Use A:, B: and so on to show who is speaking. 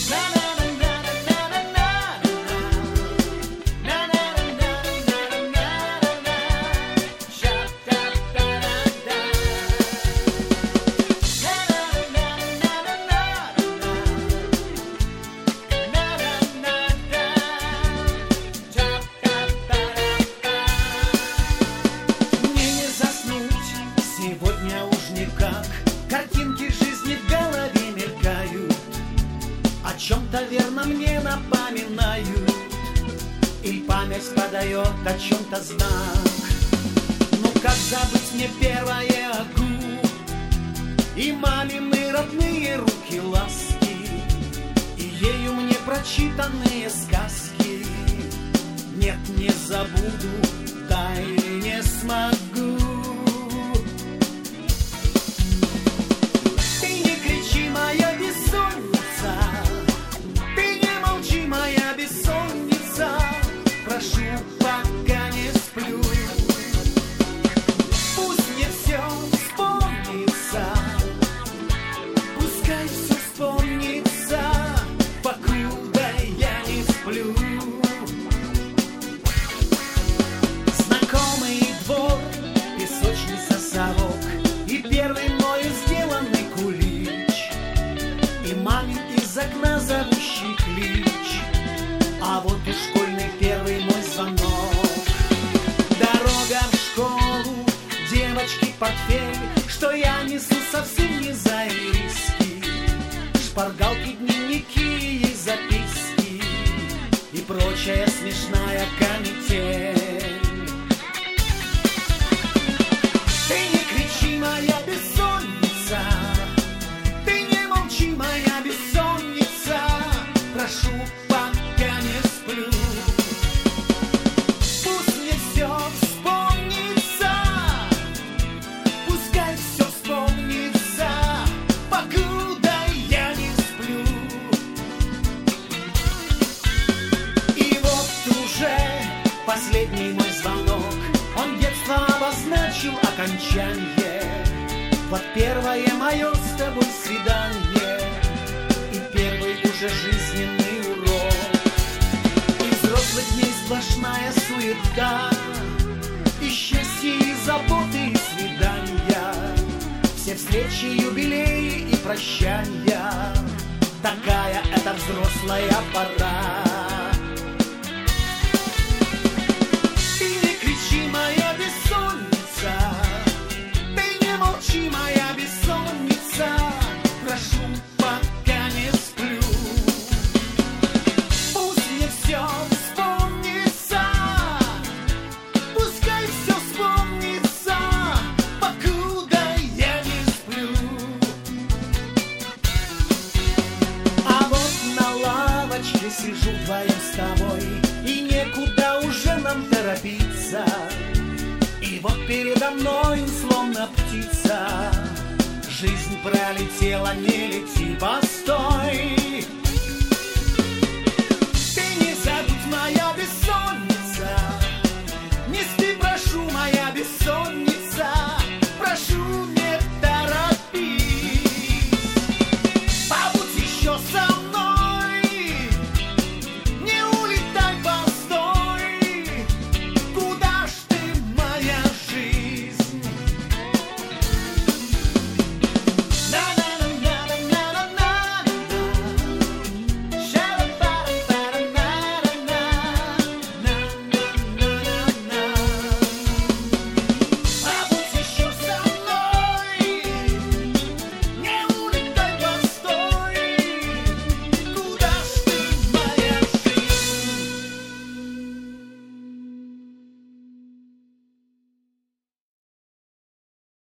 A: Картинки жизни в голове мелькают, о чем-то верно мне напоминают, и память подает о чем-то знак. Ну как забыть мне первое огу и мамины родные руки ласки, и ею мне прочитанные сказки. Нет, не забуду, да и не смогу. Из окна зовущий клич, а вот и школьный первый мой звонок. Дорога в школу, девочки, портфель, что я несу совсем не за ириски. Шпаргалки, дневники и записки и прочая смешная канитель. Ты не кричи, моя бессонница, ты не молчи, моя бессонница, прошу, пока не сплю. Пусть мне все вспомнится, пускай все вспомнится, покуда я не сплю. И вот уже последний мой звонок, он детство обозначил окончание. Вот первое мое с тобой свидание и первый уже жизненный урок. И взрослых дней сплошная суета, и счастье, и заботы, и свидания, все встречи, юбилеи и прощания. Такая это взрослая пора. Ты не кричи, моя бессонница, молчи, моя бессонница, прошу, пока не сплю. Пусть мне все вспомнится, пускай все вспомнится, покуда я не сплю. А вот на лавочке сижу вдвоем с тобой, и некуда уже нам торопиться. И вот передо мной, словно птица, жизнь пролетела, не лети,